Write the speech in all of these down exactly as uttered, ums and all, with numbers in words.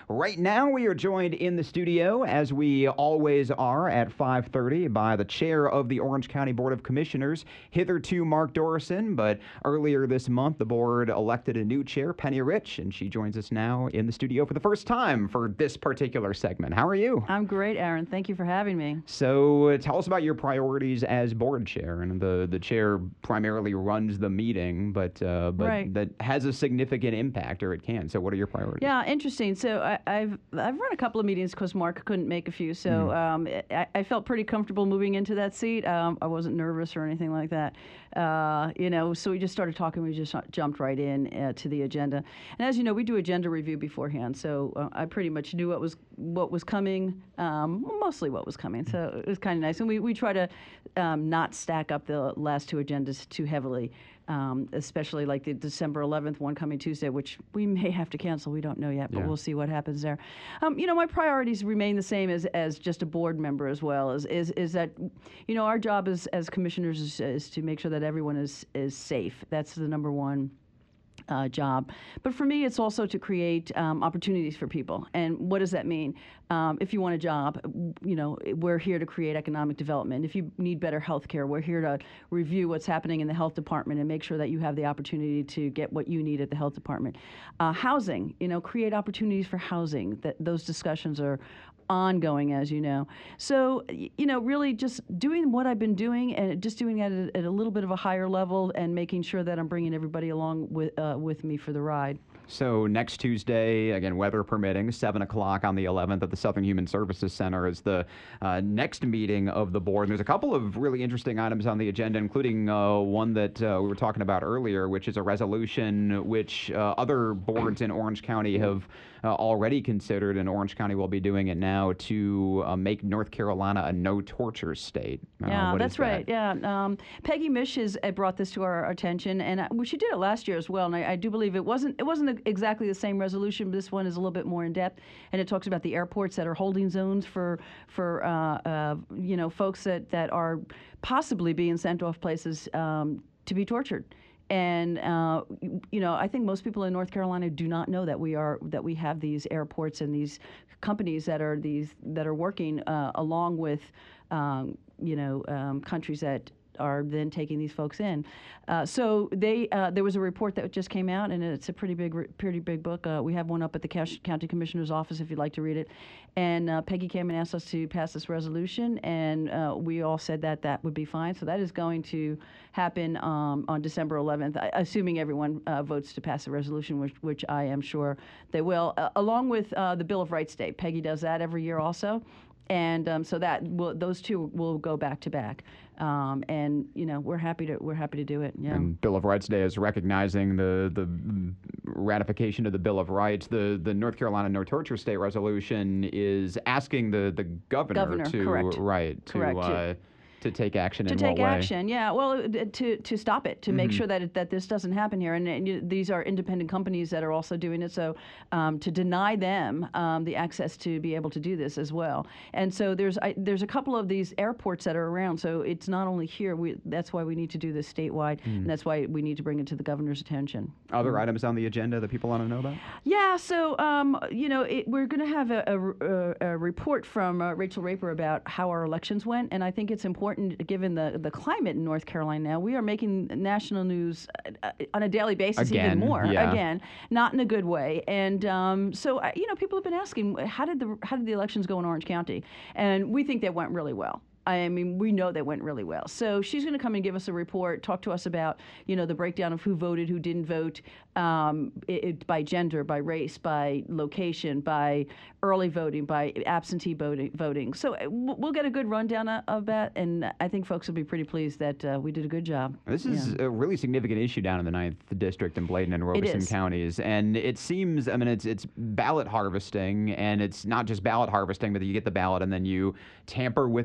Right now, we are joined in the studio, as we always are at five thirty, by the chair of the Orange County Board of Commissioners, hitherto Mark Dorison, but earlier this month, the board elected a new chair, Penny Rich, and she joins us now in the studio for the first time for this particular segment. How are you? I'm great, Aaron. Thank you for having me. So uh, tell us about your priorities as board chair. And the, the chair primarily runs the meeting, but uh, but Right. that has a significant impact, or it can. So what are your priorities? Yeah, interesting. So I, I've I've run a couple of meetings because Mark couldn't make a few. So Mhm. um, I, I felt pretty comfortable moving into that seat. Um, I wasn't nervous or anything like that. Uh, you know, so we just started talking. We just jumped right in uh, to the agenda. And as you know, we do agenda review beforehand. So uh, I pretty much knew what was what was coming, um, well, mostly what was coming. So it was kind of nice. And we, we try to um, not stack up the last two agendas too heavily. Um, especially like the December eleventh one coming Tuesday, which we may have to cancel. We don't know yet, but Yeah. we'll see what happens there. Um, you know, my priorities remain the same as, as just a board member as well. Is is, is that, you know, our job as, as commissioners is, is to make sure that everyone is, is safe. That's the number one Uh, job. But for me, it's also to create um, opportunities for people. And what does that mean? Um, if you want a job, you know, we're here to create economic development. If you need better health care, we're here to review what's happening in the health department and make sure that you have the opportunity to get what you need at the health department. Uh, housing, you know, create opportunities for housing. That those discussions are ongoing, as you know. So, y- you know, really just doing what I've been doing and just doing it at a, at a little bit of a higher level and making sure that I'm bringing everybody along with uh, with me for the ride. So next Tuesday, again, weather permitting, seven o'clock on the eleventh at the Southern Human Services Center is the uh, next meeting of the board. And there's a couple of really interesting items on the agenda, including uh, one that uh, we were talking about earlier, which is a resolution which uh, other boards in Orange County have uh, already considered, and Orange County will be doing it now, to uh, make North Carolina a no-torture state. Uh, Yeah, what that's is that? right. Yeah, um, Peggy Mish has uh, brought this to our attention, and uh, well, she did it last year as well. And I, I do believe it wasn't it wasn't exactly the same resolution, but this one is a little bit more in depth, and it talks about the airports that are holding zones for for uh, uh, you know folks that that are possibly being sent off places um, to be tortured. And uh, y- you know, I think most people in North Carolina do not know that we are that we have these airports and these companies that are these that are working uh, along with um, you know um, countries that are then taking these folks in. Uh, so they uh, there was a report that just came out, and it's a pretty big re- pretty big book. Uh, we have one up at the Cash- county commissioner's office if you'd like to read it. And uh, Peggy came and asked us to pass this resolution, and uh, we all said that that would be fine. So that is going to happen um, on December eleventh, I- assuming everyone uh, votes to pass the resolution, which, which I am sure they will, uh, along with uh, the Bill of Rights Day. Peggy does that every year also. And um, so that will, those two will go back to back, um, and you know we're happy to we're happy to do it. Yeah. And Bill of Rights Day is recognizing the the ratification of the Bill of Rights. The the North Carolina No Torture State resolution is asking the the governor, Governor, to correct. right to Correct, to- uh, to take action To in take what way? action, yeah. Well, uh, to to stop it, to make sure that it, that this doesn't happen here, and, and you- these are independent companies that are also doing it. So um, to deny them um, the access to be able to do this as well. And so there's I, there's a couple of these airports that are around. So it's not only here. We that's why we need to do this statewide, and that's why we need to bring it to the governor's attention. Other items on the agenda that people want to know about? Yeah, so um, you know, it, we're going to have a, a, a, a report from uh, Rachel Raper about how our elections went, and I think it's important, given the the climate in North Carolina now. We are making national news uh, on a daily basis, Again, even more. yeah. Again, not in a good way. And um, so, uh, you know, people have been asking, how did the how did the elections go in Orange County? And we think they went really well. I mean, we know they went really well. So she's going to come and give us a report, talk to us about, you know, the breakdown of who voted, who didn't vote, um, it, it, by gender, by race, by location, by early voting, by absentee voting. voting. So uh, w- we'll get a good rundown of, of that, and I think folks will be pretty pleased that uh, we did a good job. This is Yeah. a really significant issue down in the ninth District in Bladen and Robeson is. counties. And it seems, I mean, it's it's ballot harvesting, and it's not just ballot harvesting, but you get the ballot and then you tamper with the ballot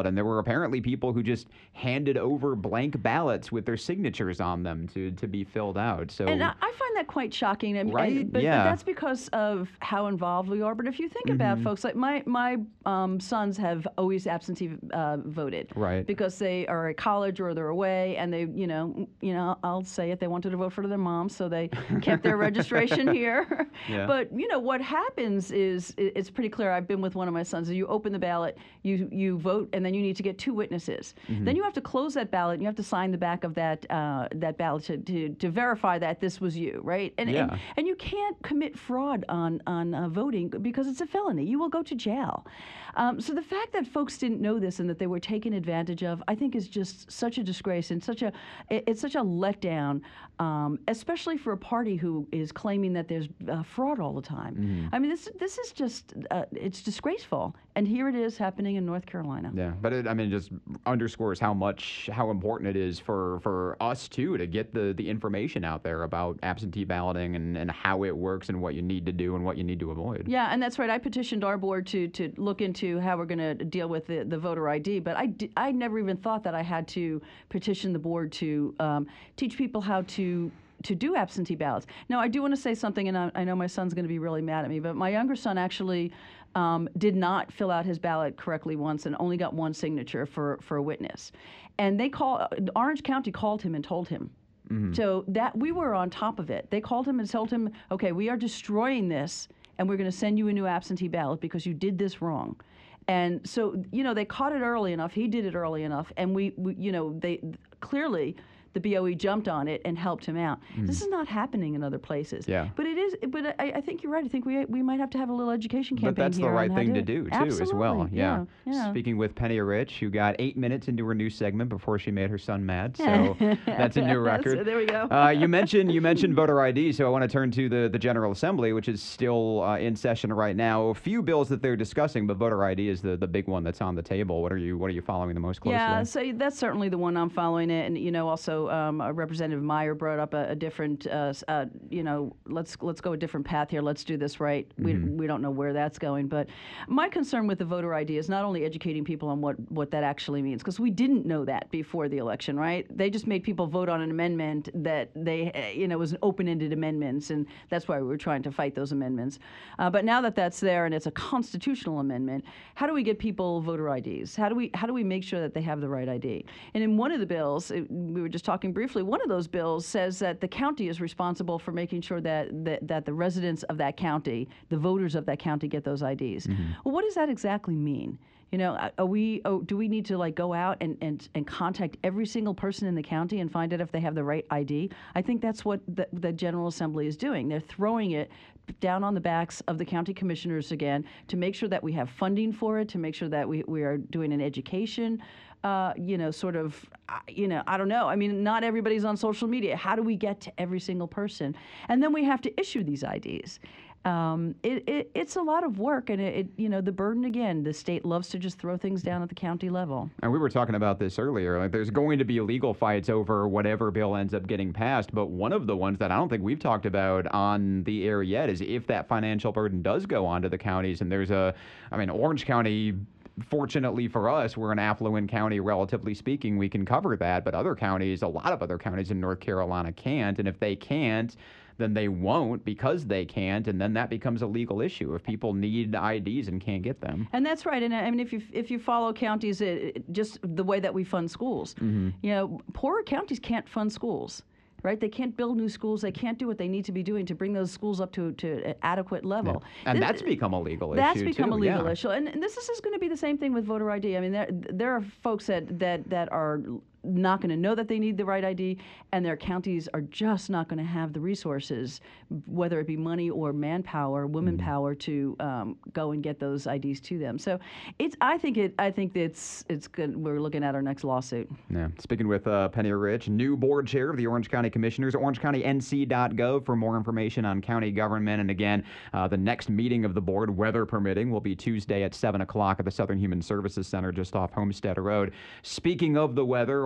ballot, and there were apparently people who just handed over blank ballots with their signatures on them to, to be filled out. So, and I, I find that quite shocking. And, right? And, but, yeah. but that's because of how involved we are. But if you think mm-hmm. about folks, like my, my um, sons have always absentee uh, voted. Right. Because they are at college or they're away, and they, you know, you know, I'll say it, they wanted to vote for their mom, so they kept their registration here. Yeah. But, you know, what happens is, it's pretty clear. I've been with one of my sons. You open the ballot, you, you vote, and then you need to get two witnesses. Mm-hmm. Then you have to close that ballot, and you have to sign the back of that uh, that ballot to, to, to verify that this was you, right? And, yeah. and, and you can't commit fraud on, on uh, voting because it's a felony. You will go to jail. Um, so the fact that folks didn't know this and that they were taken advantage of, I think is just such a disgrace and such a, it's such a letdown, um, especially for a party who is claiming that there's uh, fraud all the time. Mm-hmm. I mean, this this is just, uh, it's disgraceful. And here it is happening in North Carolina. Yeah, but it, I mean, it just underscores how much, how important it is for, for us, too, to get the, the information out there about absentee balloting and, and how it works and what you need to do and what you need to avoid. Yeah, and that's right. I petitioned our board to, to look into how we're going to deal with the, the voter I D, but I, di- I never even thought that I had to petition the board to um, teach people how to to do absentee ballots. Now, I do want to say something, and I, I know my son's going to be really mad at me, but my younger son actually um, did not fill out his ballot correctly once and only got one signature for, for a witness. And they call Orange County called him and told him. Mm-hmm. So that we were on top of it. They called him and told him, okay, we are destroying this, and we're going to send you a new absentee ballot because you did this wrong. And so, you know, they caught it early enough. He did it early enough. And we, we you know, they clearly the B O E jumped on it and helped him out. Mm. This is not happening in other places. Yeah. But it is. But I, I think you're right. I think we we might have to have a little education campaign. But that's here the right on thing how to do, do too, Absolutely. as well. Yeah. Yeah, yeah. Speaking with Penny Rich, who got eight minutes into her new segment before she made her son mad. So that's a new record. So there we go. uh, you mentioned you mentioned voter I D, so I want to turn to the the General Assembly, which is still uh, in session right now. A few bills that they're discussing, but voter I D is the, the big one that's on the table. What are you What are you following the most closely? Yeah. So that's certainly the one I'm following it, and you know, also um, uh, Representative Meyer brought up a, a different, uh, uh, you know, let's let's go a different path here. Let's do this right. Mm-hmm. We we don't know where that's going, but my concern with the voter I D is not only educating people on what, what that actually means, because we didn't know that before the election, right? They just made people vote on an amendment that they, you know, was an open-ended amendments, and that's why we were trying to fight those amendments. Uh, but now that that's there and it's a constitutional amendment, how do we get people voter I Ds? How do we how do we make sure that they have the right I D? And in one of the bills, it, we were just talking briefly, one of those bills says that the county is responsible for making sure that, that, that the residents of that county, the voters of that county, get those I Ds. Mm-hmm. Well, what does that exactly mean? You know, are we? Oh, do we need to like go out and, and, and contact every single person in the county and find out if they have the right I D? I think that's what the, the General Assembly is doing. They're throwing it down on the backs of the county commissioners again to make sure that we have funding for it, to make sure that we, we are doing an education. Uh, you know, sort of, uh, you know, I don't know. I mean, not everybody's on social media. How do we get to every single person? And then we have to issue these I Ds. Um, it, it, it's a lot of work, and it, it, you know, the burden again. The state loves to just throw things down at the county level. And we were talking about this earlier. Like, there's going to be legal fights over whatever bill ends up getting passed. But one of the ones that I don't think we've talked about on the air yet is if that financial burden does go onto the counties. And there's a, I mean, Orange County. Fortunately for us, we're an affluent county, relatively speaking. We can cover that, but other counties, a lot of other counties in North Carolina can't. And if they can't, then they won't because they can't, and then that becomes a legal issue if people need I Ds and can't get them. And that's right. And I mean, if you if you follow counties, it, it, just the way that we fund schools, mm-hmm. you know, poorer counties can't fund schools. Right? They can't build new schools. They can't do what they need to be doing to bring those schools up to, to an adequate level. Yeah. And this, that's become a legal that's issue, That's become too. a legal yeah. issue. And, and this is, is going to be the same thing with voter I D. I mean, there, there are folks that, that, that are not going to know that they need the right I D, and their counties are just not going to have the resources, whether it be money or manpower, women mm-hmm. power, to um, go and get those I Ds to them. So, it's. I think it. I think it's. It's good. We're looking at our next lawsuit. Yeah. Speaking with uh, Penny Rich, new board chair of the Orange County Commissioners, orange county n c dot gov for more information on county government. And again, uh, the next meeting of the board, weather permitting, will be Tuesday at seven o'clock at the Southern Human Services Center just off Homestead Road. Speaking of the weather,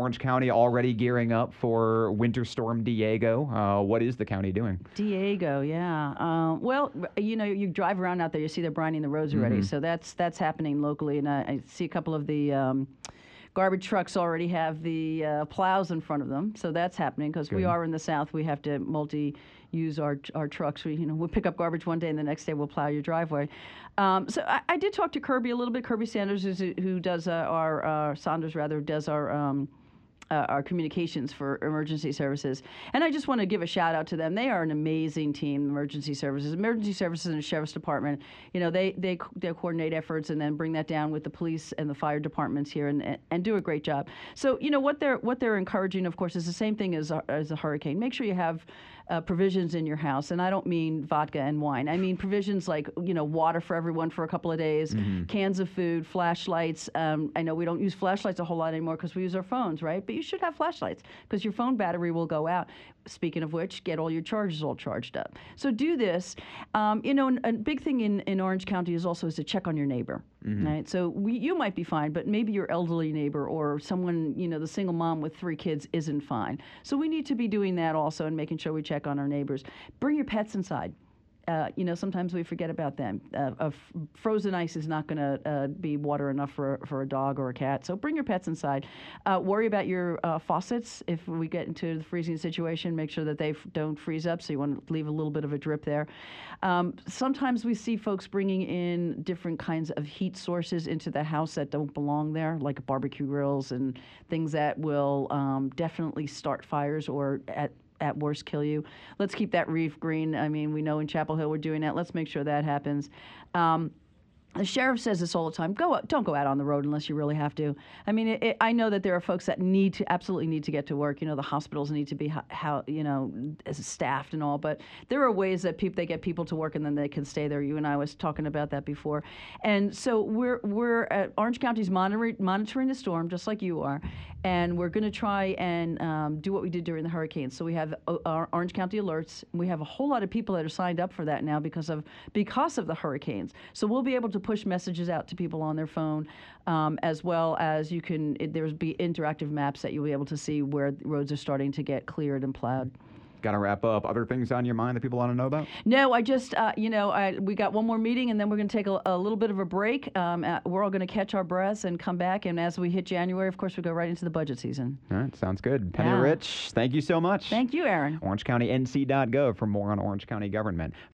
Orange County already gearing up for Winter Storm Diego. Uh, what is the county doing? Diego, yeah. Um, well, you know, you drive around out there, you see they're brining the roads already. Mm-hmm. So that's that's happening locally, and I, I see a couple of the um, garbage trucks already have the uh, plows in front of them. So that's happening because we are in the South. We have to multi. use our our trucks. We you know we'll pick up garbage one day and the next day we'll plow your driveway. Um, so I, I did talk to Kirby a little bit. Kirby Sanders, is, who does uh, our uh, Saunders rather does our. Um, Uh, our communications for emergency services. And I just want to give a shout out to them. They are an amazing team, emergency services. Emergency services and the Sheriff's Department, you know, they, they they coordinate efforts and then bring that down with the police and the fire departments here and, and, and do a great job. So, you know, what they're what they're encouraging, of course, is the same thing as a, as a hurricane. Make sure you have uh, provisions in your house. And I don't mean vodka and wine. I mean provisions like, you know, water for everyone for a couple of days, mm-hmm. cans of food, flashlights. Um, I know we don't use flashlights a whole lot anymore because we use our phones, right? But you should have flashlights because your phone battery will go out. Speaking of which, get all your chargers all charged up. So do this. Um, you know, a big thing in, in Orange County is also is to check on your neighbor. Mm-hmm. Right? So we, you might be fine, but maybe your elderly neighbor or someone, you know, the single mom with three kids isn't fine. So we need to be doing that also and making sure we check on our neighbors. Bring your pets inside. Uh, you know, sometimes we forget about them. Uh, uh, f- frozen ice is not going to uh, be water enough for for a dog or a cat. So bring your pets inside. Uh, worry about your uh, faucets. If we get into the freezing situation, make sure that they f- don't freeze up. So you want to leave a little bit of a drip there. Um, sometimes we see folks bringing in different kinds of heat sources into the house that don't belong there, like barbecue grills and things that will um, definitely start fires or at at worst kill you. Let's keep that reef green. I mean, we know in Chapel Hill we're doing that. Let's make sure that happens. Um, The sheriff says this all the time. Go out, don't go out on the road unless you really have to. I mean, it, it, I know that there are folks that need to absolutely need to get to work. You know, the hospitals need to be how, how you know staffed and all. But there are ways that people they get people to work and then they can stay there. You and I was talking about that before. And so we're we're at Orange County's monitoring monitoring the storm just like you are, and we're going to try and um, do what we did during the hurricane. So we have uh, our Orange County alerts. We have a whole lot of people that are signed up for that now because of because of the hurricanes. So we'll be able to push messages out to people on their phone, um, as well as you can, it, there's be interactive maps that you'll be able to see where roads are starting to get cleared and plowed. Got to wrap up. Other things on your mind that people want to know about? No, I just, uh, you know, I, we got one more meeting and then we're going to take a, a little bit of a break. Um, uh, we're all going to catch our breaths and come back. And as we hit January, of course, we go right into the budget season. All right. Sounds good. Penny Yeah. Rich, thank you so much. Thank you, Aaron. Orange County N C dot gov for more on Orange County government.